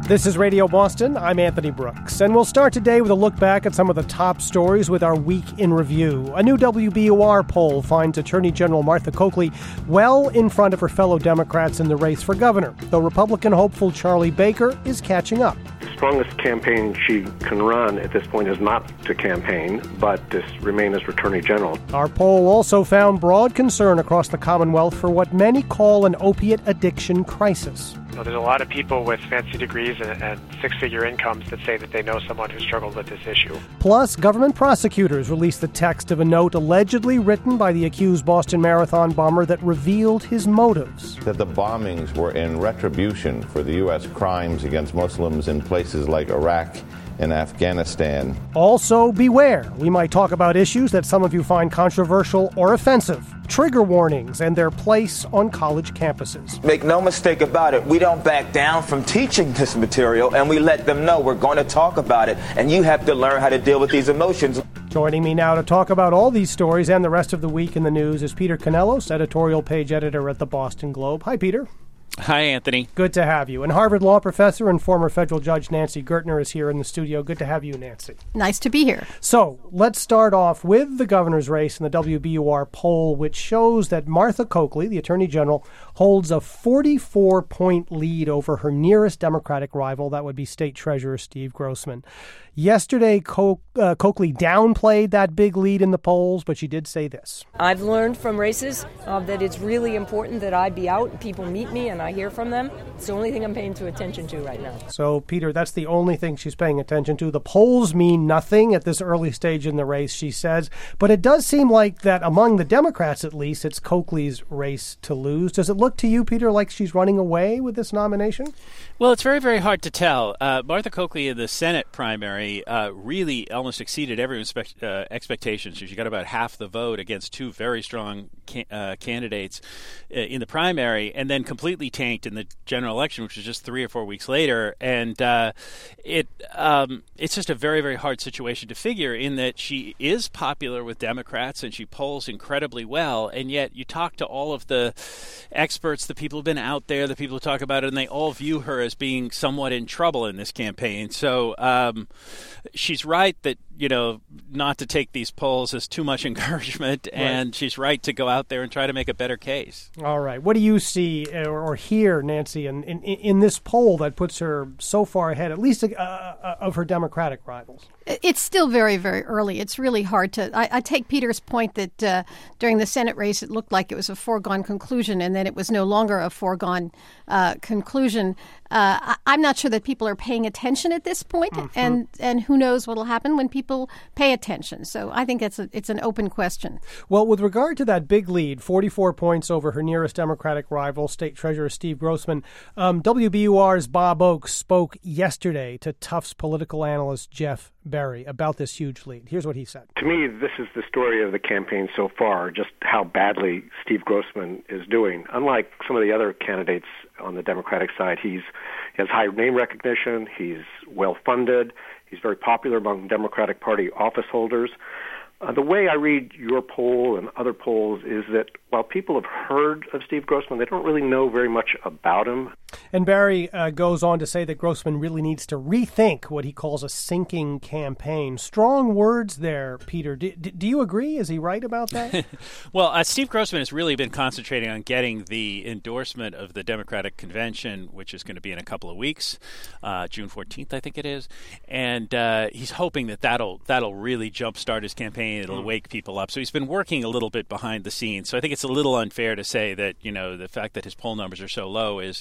This is Radio Boston. I'm Anthony Brooks, and we'll start today with a look back at some of the top stories with our week in review. A new WBUR poll finds Attorney General Martha Coakley well in front of her fellow Democrats in the race for governor, though Republican hopeful Charlie Baker is catching up. The strongest campaign she can run at this point is not to campaign, but to remain as Attorney General. Our poll also found broad concern across the Commonwealth for what many call an opiate addiction crisis. So there's a lot of people with fancy degrees and six-figure incomes that say that they know someone who struggled with this issue. Plus, government prosecutors released the text of a note allegedly written by the accused Boston Marathon bomber that revealed his motives. That the bombings were in retribution for the U.S. crimes against Muslims in places like Iraq and Afghanistan. Also, beware. We might talk about issues that some of you find controversial or offensive. Trigger warnings and their place on college campuses. Make no mistake about it, we don't back down from teaching this material, and we let them know we're going to talk about it, and you have to learn how to deal with these emotions. Joining me now to talk about all these stories and the rest of the week in the news is Peter Canellos, editorial page editor at the Boston Globe. Hi, Peter. Hi, Anthony. Good to have you. And Harvard Law professor and former federal judge Nancy Gertner is here in the studio. Good to have you, Nancy. Nice to be here. So let's start off with the governor's race and the WBUR poll, which shows that Martha Coakley, the Attorney General, holds a 44-point lead over her nearest Democratic rival. That would be State Treasurer Steve Grossman. Yesterday, Coakley downplayed that big lead in the polls, but she did say this. I've learned from races that it's really important that I be out, people meet me, and I hear from them. It's the only thing I'm paying attention to right now. So, Peter, that's the only thing she's paying attention to. The polls mean nothing at this early stage in the race, she says. But it does seem like that among the Democrats, at least, it's Coakley's race to lose. Does it look to you, Peter, like she's running away with this nomination? Well, it's very, very hard to tell. Martha Coakley in the Senate primary really almost exceeded everyone's expectations. She got about half the vote against two very strong candidates in the primary, and then completely tanked in the general election, which was just 3 or 4 weeks later. And it's just a very, very hard situation to figure, in that she is popular with Democrats and she polls incredibly well, and yet you talk to all of the experts, the people who've been out there, the people who talk about it, and they all view her as being somewhat in trouble in this campaign. So she's right that, not to take these polls as too much encouragement, and she's right to go out there and try to make a better case. All right. What do you see or hear, Nancy, in this poll that puts her so far ahead, at least of her Democratic rivals? It's still very, very early. It's really hard to... I take Peter's point that during the Senate race, it looked like it was a foregone conclusion, and then it was no longer a foregone conclusion. I'm not sure that people are paying attention at this point, and who knows what will happen when people pay attention. So I think it's an open question. Well, with regard to that big lead, 44 points over her nearest Democratic rival, State Treasurer Steve Grossman, WBUR's Bob Oakes spoke yesterday to Tufts political analyst Jeff Berry about this huge lead. Here's what he said. To me, this is the story of the campaign so far, just how badly Steve Grossman is doing. Unlike some of the other candidates on the Democratic side, he has high name recognition, he's well-funded, he's very popular among Democratic Party office holders. The way I read your poll and other polls is that while people have heard of Steve Grossman, they don't really know very much about him. And Barry goes on to say that Grossman really needs to rethink what he calls a sinking campaign. Strong words there, Peter. Do you agree? Is he right about that? Well, Steve Grossman has really been concentrating on getting the endorsement of the Democratic Convention, which is going to be in a couple of weeks, June 14th, I think it is. And he's hoping that that'll really jumpstart his campaign. It'll wake people up. So he's been working a little bit behind the scenes. So I think it's a little unfair to say that, the fact that his poll numbers are so low is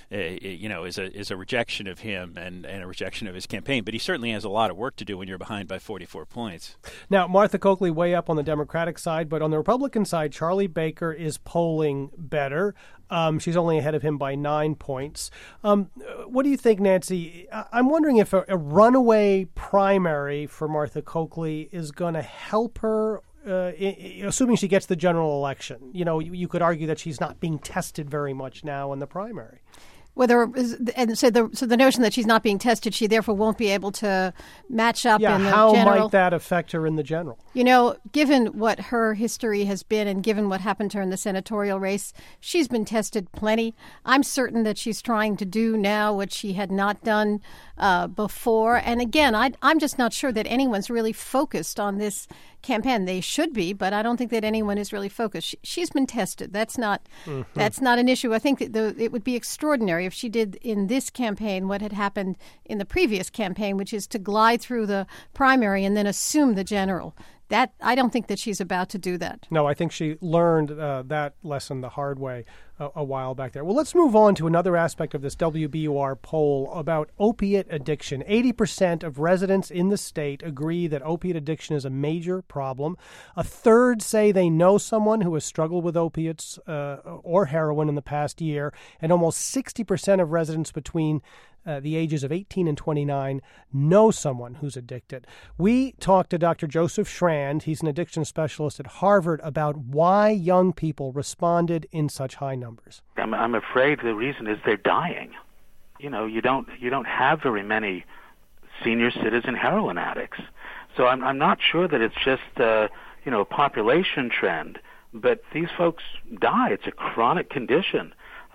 a rejection of him and a rejection of his campaign. But he certainly has a lot of work to do when you're behind by 44 points. Now, Martha Coakley way up on the Democratic side, but on the Republican side, Charlie Baker is polling better. She's only ahead of him by 9 points. What do you think, Nancy? I'm wondering if a runaway primary for Martha Coakley is going to help her, assuming she gets the general election. You could argue that she's not being tested very much now in the primary. So the notion that she's not being tested, she therefore won't be able to match up in the how general. might that affect her in the general? Given what her history has been and given what happened to her in the senatorial race, she's been tested plenty. I'm certain that she's trying to do now what she had not done before. And again, I'm just not sure that anyone's really focused on this campaign. They should be, but I don't think that anyone is really focused. She's been tested. That's not an issue. I think that it would be extraordinary if she did in this campaign what had happened in the previous campaign, which is to glide through the primary and then assume the general. That I don't think that she's about to do that. No, I think she learned that lesson the hard way a while back there. Well, let's move on to another aspect of this WBUR poll about opiate addiction. 80% of residents in the state agree that opiate addiction is a major problem. A third say they know someone who has struggled with opiates or heroin in the past year, and almost 60% of residents between the ages of 18 and 29 know someone who's addicted. We talked to Dr. Joseph Schrand. He's an addiction specialist at Harvard about why young people responded in such high numbers. I'm afraid the reason is they're dying. You don't have very many senior citizen heroin addicts. So I'm not sure that it's just a population trend, but these folks die. It's a chronic condition.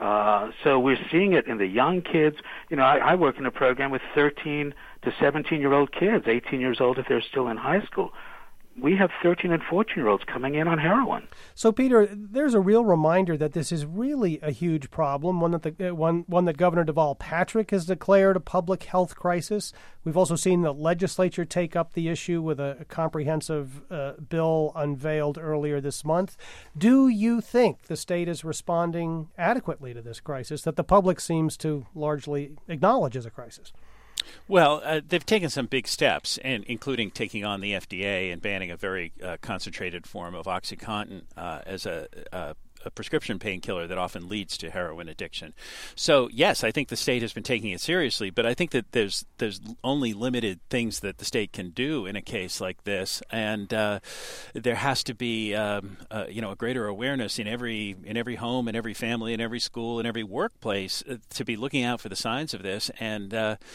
So we're seeing it in the young kids. I work in a program with 13 to 17-year-old kids, 18 years old if they're still in high school. We have 13 and 14-year-olds coming in on heroin. So, Peter, there's a real reminder that this is really a huge problem, one that Governor Deval Patrick has declared a public health crisis. We've also seen the legislature take up the issue with a comprehensive bill unveiled earlier this month. Do you think the state is responding adequately to this crisis that the public seems to largely acknowledge as a crisis? Well, they've taken some big steps, and including taking on the FDA and banning a very concentrated form of OxyContin as a prescription painkiller that often leads to heroin addiction. So, yes, I think the state has been taking it seriously, but I think that there's only limited things that the state can do in a case like this, and there has to be a greater awareness in every home, in every family, in every school, in every workplace to be looking out for the signs of this and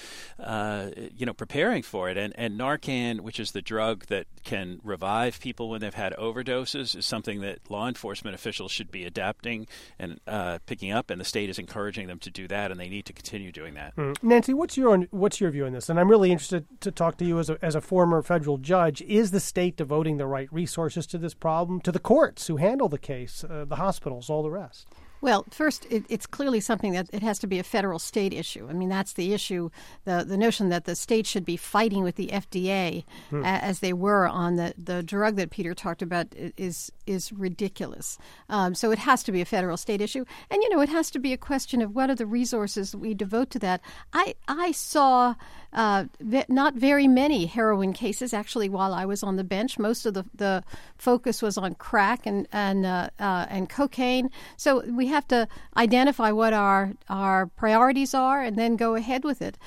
preparing for it. And Narcan, which is the drug that can revive people when they've had overdoses, is something that law enforcement officials should be adapting and picking up, and the state is encouraging them to do that, and they need to continue doing that. Nancy, what's your view on this? And I'm really interested to talk to you as a former federal judge. Is the state devoting the right resources to this problem, to the courts who handle the case, the hospitals, all the rest? Well, first, it's clearly something that it has to be a federal-state issue. I mean, that's the issue, the notion that the state should be fighting with the FDA as they were on the drug that Peter talked about is ridiculous. So it has to be a federal-state issue. And, it has to be a question of what are the resources we devote to that. I saw not very many heroin cases, actually, while I was on the bench. Most of the focus was on crack and cocaine. So we have to identify what our priorities are and then go ahead with it.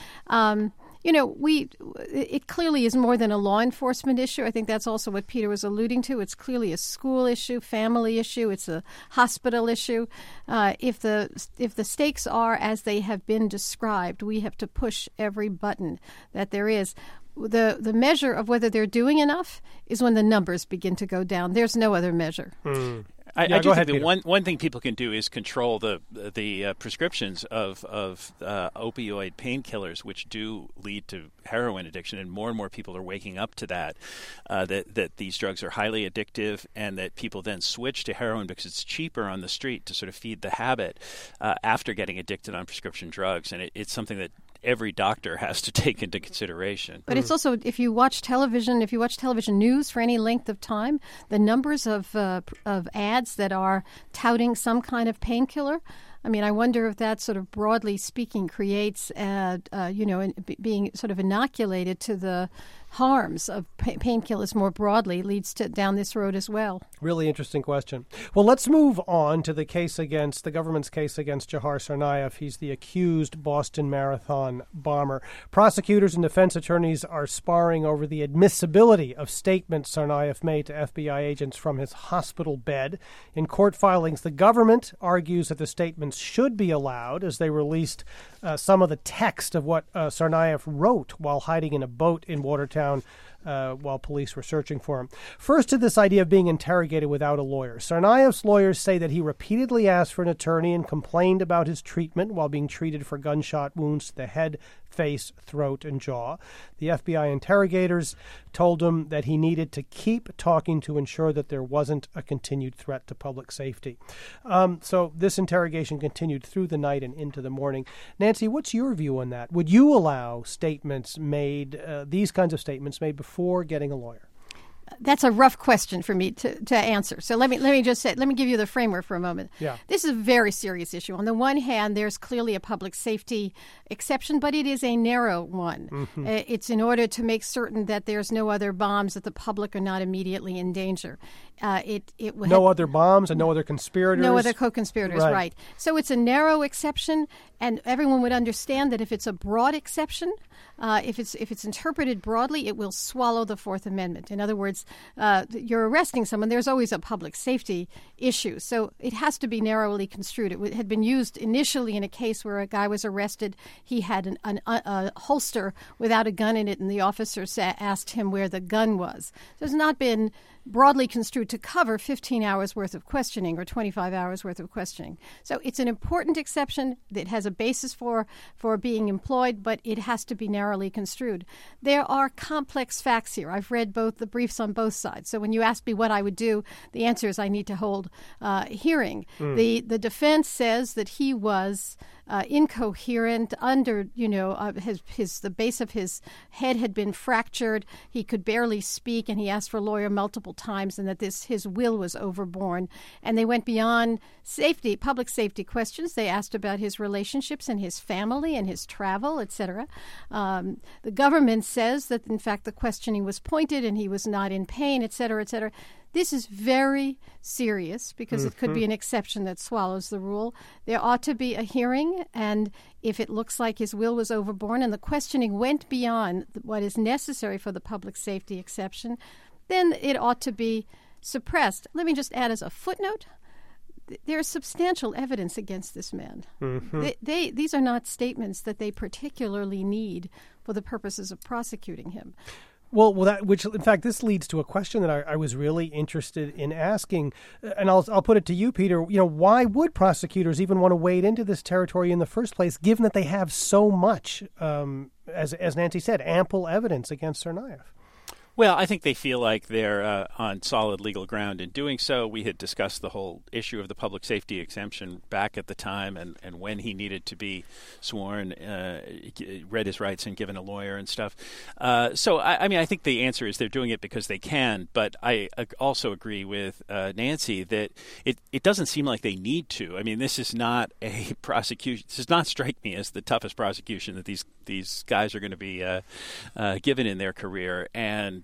It clearly is more than a law enforcement issue. I think that's also what Peter was alluding to. It's clearly a school issue, family issue. It's a hospital issue. If the stakes are as they have been described, we have to push every button that there is. The measure of whether they're doing enough is when the numbers begin to go down. There's no other measure. I do think that one thing people can do is control the prescriptions of opioid painkillers, which do lead to heroin addiction, and more people are waking up to that these drugs are highly addictive, and that people then switch to heroin because it's cheaper on the street to sort of feed the habit after getting addicted on prescription drugs, and it's something that every doctor has to take into consideration. But it's also, if you watch television news for any length of time, the numbers of ads that are touting some kind of painkiller, I mean, I wonder if that sort of broadly speaking creates, being sort of inoculated to the harms of painkillers more broadly leads to down this road as well. Really interesting question. Well, let's move on to the government's case against Jahar Tsarnaev. He's the accused Boston Marathon bomber. Prosecutors and defense attorneys are sparring over the admissibility of statements Tsarnaev made to FBI agents from his hospital bed. In court filings, the government argues that the statements should be allowed, as they released some of the text of what Tsarnaev wrote while hiding in a boat in Watertown while police were searching for him. First, to this idea of being interrogated without a lawyer. Tsarnaev's lawyers say that he repeatedly asked for an attorney and complained about his treatment while being treated for gunshot wounds to the head, face, throat, and jaw. The FBI interrogators told him that he needed to keep talking to ensure that there wasn't a continued threat to public safety. So this interrogation continued through the night and into the morning. Nancy, what's your view on that? Would you allow statements made, these kinds of statements made before getting a lawyer? That's a rough question for me to answer. So let me give you the framework for a moment. Yeah. This is a very serious issue. On the one hand, there's clearly a public safety exception, but it is a narrow one. Mm-hmm. It's in order to make certain that there's no other bombs, that the public are not immediately in danger. No other bombs and no other conspirators? No other co-conspirators, right. So it's a narrow exception, and everyone would understand that if it's a broad exception, if it's interpreted broadly, it will swallow the Fourth Amendment. In other words, you're arresting someone, there's always a public safety issue. So it has to be narrowly construed. It had been used initially in a case where a guy was arrested. He had a holster without a gun in it, and the officer asked him where the gun was. So it's not been broadly construed to cover 15 hours worth of questioning or 25 hours worth of questioning. So it's an important exception that has a basis for being employed, but it has to be narrowly construed. There are complex facts here. I've read both the briefs on both sides. So when you ask me what I would do, the answer is I need to hold a hearing. The defense says that he was incoherent, under the base of his head had been fractured. He could barely speak, and he asked for a lawyer multiple times, and that his will was overborne. And they went beyond public safety questions. They asked about his relationships and his family and his travel, etc. The government says that, in fact, the questioning was pointed and he was not in pain, etc., etc. This is very serious because it could be an exception that swallows the rule. There ought to be a hearing, and if it looks like his will was overborne and the questioning went beyond what is necessary for the public safety exception, then it ought to be suppressed. Let me just add as a footnote, there is substantial evidence against this man. Mm-hmm. These are not statements that they particularly need for the purposes of prosecuting him. Well, in fact, this leads to a question that I was really interested in asking, and I'll put it to you, Peter. Why would prosecutors even want to wade into this territory in the first place, given that they have so much, as Nancy said, ample evidence against Tsarnaev? Well, I think they feel like they're on solid legal ground in doing so. We had discussed the whole issue of the public safety exemption back at the time, and when he needed to be sworn, read his rights and given a lawyer and stuff. So, I think the answer is they're doing it because they can, but I also agree with Nancy that it doesn't seem like they need to. I mean, this is not a prosecution. This does not strike me as the toughest prosecution that these guys are going to be given in their career, and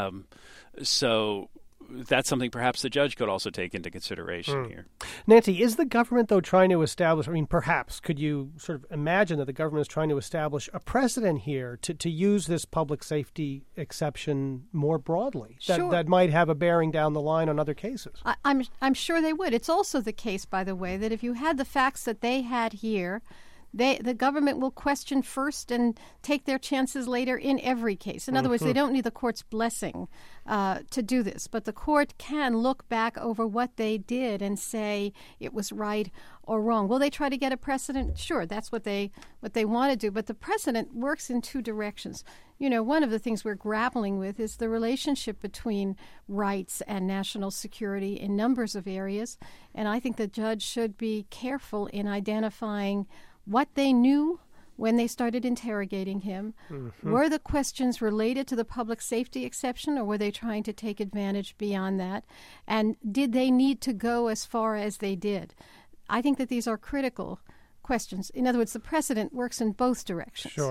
so that's something perhaps the judge could also take into consideration here. Nancy, is the government, though, trying to establish, perhaps, could you sort of imagine that the government is trying to establish a precedent here to use this public safety exception more broadly, that might have a bearing down the line on other cases? I'm sure they would. It's also the case, by the way, that if you had the facts that they had here, the government will question first and take their chances later in every case. In other words, they don't need the court's blessing to do this. But the court can look back over what they did and say it was right or wrong. Will they try to get a precedent? Sure, that's what they want to do. But the precedent works in two directions. One of the things we're grappling with is the relationship between rights and national security in numbers of areas. And I think the judge should be careful in identifying what they knew when they started interrogating him. Mm-hmm. Were the questions related to the public safety exception, or were they trying to take advantage beyond that? And did they need to go as far as they did? I think that these are critical questions. In other words, the precedent works in both directions. Sure.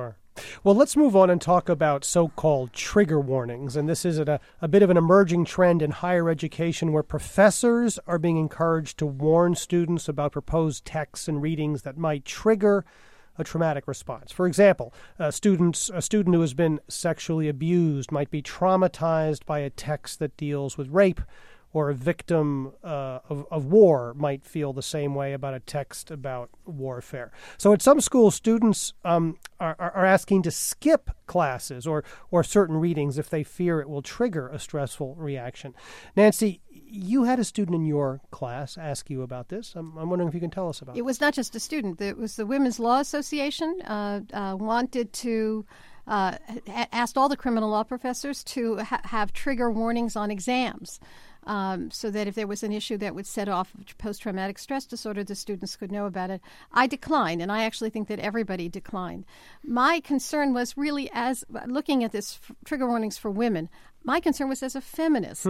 Well, let's move on and talk about so-called trigger warnings. And this is a bit of an emerging trend in higher education where professors are being encouraged to warn students about proposed texts and readings that might trigger a traumatic response. For example, a student who has been sexually abused might be traumatized by a text that deals with rape, or a victim of war might feel the same way about a text about warfare. So at some schools, students are asking to skip classes or certain readings if they fear it will trigger a stressful reaction. Nancy, you had a student in your class ask you about this. I'm wondering if you can tell us about it. It was not just a student. It was the Women's Law Association wanted to asked all the criminal law professors to have trigger warnings on exams. So that if there was an issue that would set off post-traumatic stress disorder, the students could know about it. I declined, and I actually think that everybody declined. My concern was really, as looking at this trigger warnings for women, my concern was as a feminist.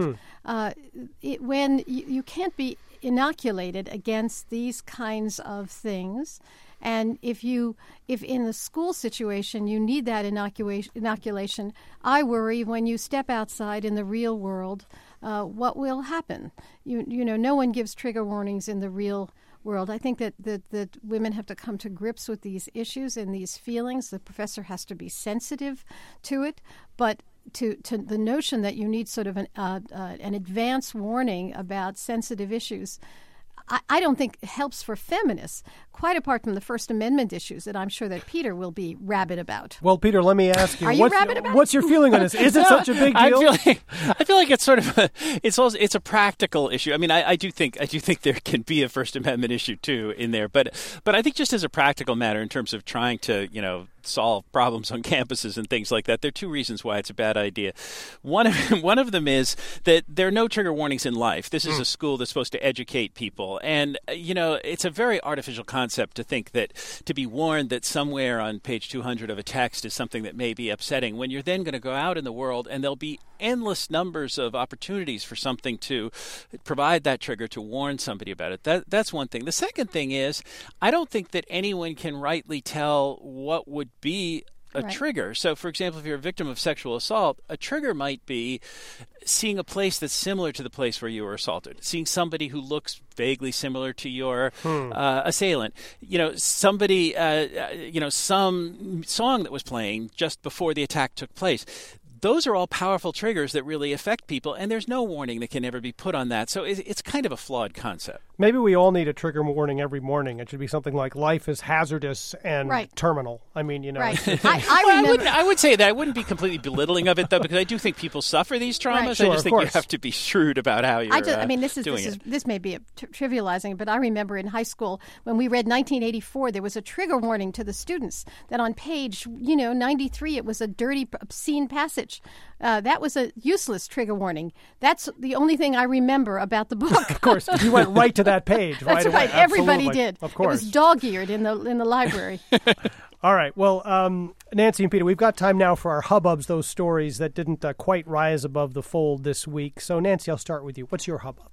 When you can't be inoculated against these kinds of things, and if in the school situation you need that inoculation, I worry when you step outside in the real world, what will happen? You know, no one gives trigger warnings in the real world. I think that women have to come to grips with these issues and these feelings. The professor has to be sensitive to it, but to the notion that you need sort of an advance warning about sensitive issues, I don't think helps for feminists, quite apart from the First Amendment issues that I'm sure that Peter will be rabid about. Well, Peter, let me ask you, Are you rabid about what's your feeling on this? Is it such a big deal? I feel like it's sort of it's a practical issue. I mean, I do think there can be a First Amendment issue too in there, but I think just as a practical matter in terms of trying to, solve problems on campuses and things like that, there are two reasons why it's a bad idea. One of them is that there are no trigger warnings in life. This is a school that's supposed to educate people. And, it's a very artificial concept to think that to be warned that somewhere on page 200 of a text is something that may be upsetting when you're then going to go out in the world and there'll be endless numbers of opportunities for something to provide that trigger to warn somebody about it. That's one thing. The second thing is, I don't think that anyone can rightly tell what would be a trigger. So, for example, if you're a victim of sexual assault, a trigger might be seeing a place that's similar to the place where you were assaulted, seeing somebody who looks vaguely similar to your assailant, somebody, some song that was playing just before the attack took place. Those are all powerful triggers that really affect people, and there's no warning that can ever be put on that. So it's kind of a flawed concept. Maybe we all need a trigger warning every morning. It should be something like life is hazardous and terminal. I mean, Right. I would say that. I wouldn't be completely belittling of it, though, because I do think people suffer these traumas. Right. I just think you have to be shrewd about how you're this may be trivializing, but I remember in high school when we read 1984, there was a trigger warning to the students that on page 93 it was a dirty, obscene passage. That was a useless trigger warning. That's the only thing I remember about the book. Of course, you went right to that page. That's right right. Away. Everybody Absolutely. did. Of course, it was dog-eared in the library. All right. Well, Nancy and Peter, we've got time now for our hubbubs, those stories that didn't quite rise above the fold this week. So, Nancy, I'll start with you. What's your hubbub?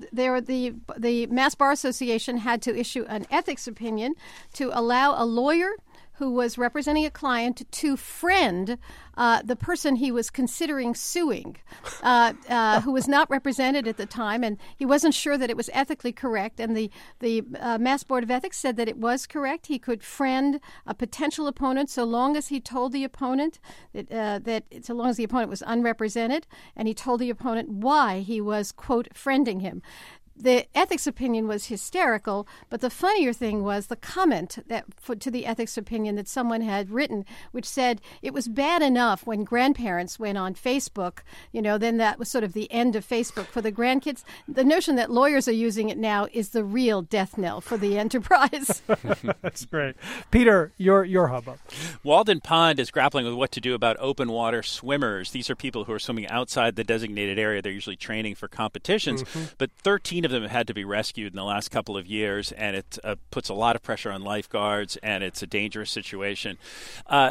The Mass Bar Association had to issue an ethics opinion to allow a lawyer who was representing a client to friend the person he was considering suing, who was not represented at the time, and he wasn't sure that it was ethically correct. And the Mass Board of Ethics said that it was correct. He could friend a potential opponent so long as he told the opponent that so long as the opponent was unrepresented, and he told the opponent why he was, quote, friending him. The ethics opinion was hysterical, but the funnier thing was the comment to the ethics opinion that someone had written, which said it was bad enough when grandparents went on Facebook, then that was sort of the end of Facebook for the grandkids. The notion that lawyers are using it now is the real death knell for the enterprise. That's great. Peter, your hubbub. Walden Pond is grappling with what to do about open water swimmers. These are people who are swimming outside the designated area. They're usually training for competitions, but 13 of them have had to be rescued in the last couple of years, and it puts a lot of pressure on lifeguards, and it's a dangerous situation.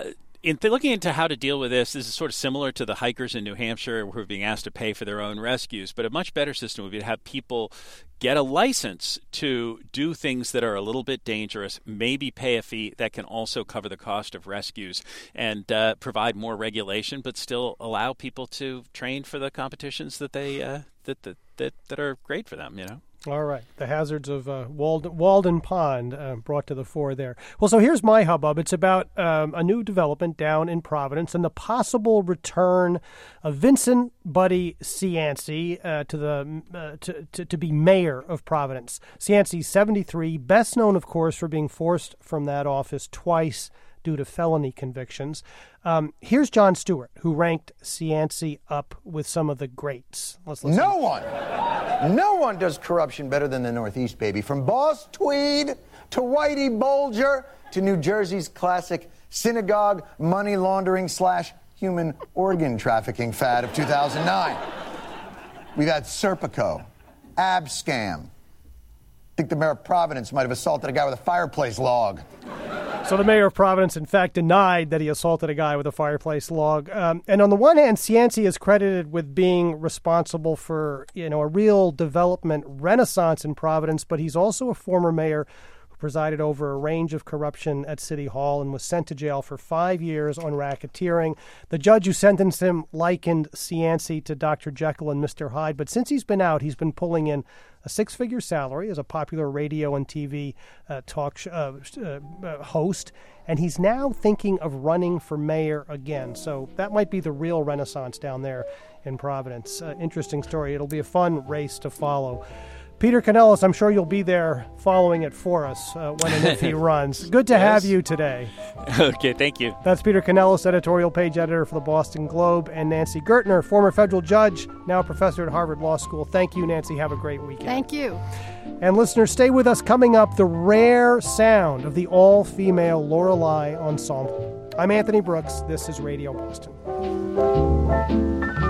in looking into how to deal with this is sort of similar to the hikers in New Hampshire who are being asked to pay for their own rescues, but a much better system would be to have people get a license to do things that are a little bit dangerous, maybe pay a fee that can also cover the cost of rescues, and provide more regulation, but still allow people to train for the competitions that they that are great for them, you know. All right. The hazards of Walden Pond brought to the fore there. Well, so here's my hubbub. It's about a new development down in Providence and the possible return of Vincent Buddy Cianci to be mayor of Providence. Cianci's 73, best known, of course, for being forced from that office twice due to felony convictions. Here's Jon Stewart, who ranked Cianci up with some of the greats. Let's listen. No one does corruption better than the Northeast, baby. From Boss Tweed to Whitey Bulger to New Jersey's classic synagogue money laundering / human organ trafficking fad of 2009. We've had Serpico, Abscam. I think the mayor of Providence might have assaulted a guy with a fireplace log. So the mayor of Providence, in fact, denied that he assaulted a guy with a fireplace log. And on the one hand, Cianci is credited with being responsible for, a real development renaissance in Providence, but he's also a former mayor who presided over a range of corruption at City Hall and was sent to jail for 5 years on racketeering. The judge who sentenced him likened Cianci to Dr. Jekyll and Mr. Hyde, but since he's been out, he's been pulling in a 6-figure salary as a popular radio and TV host, and he's now thinking of running for mayor again. So that might be the real renaissance down there in Providence. Interesting story. It'll be a fun race to follow. Peter Canellis, I'm sure you'll be there following it for us when and if he runs. Good to have you today. Okay, thank you. That's Peter Canellis, editorial page editor for the Boston Globe, and Nancy Gertner, former federal judge, now a professor at Harvard Law School. Thank you, Nancy. Have a great weekend. Thank you. And listeners, stay with us. Coming up, the rare sound of the all-female Lorelei Ensemble. I'm Anthony Brooks. This is Radio Boston.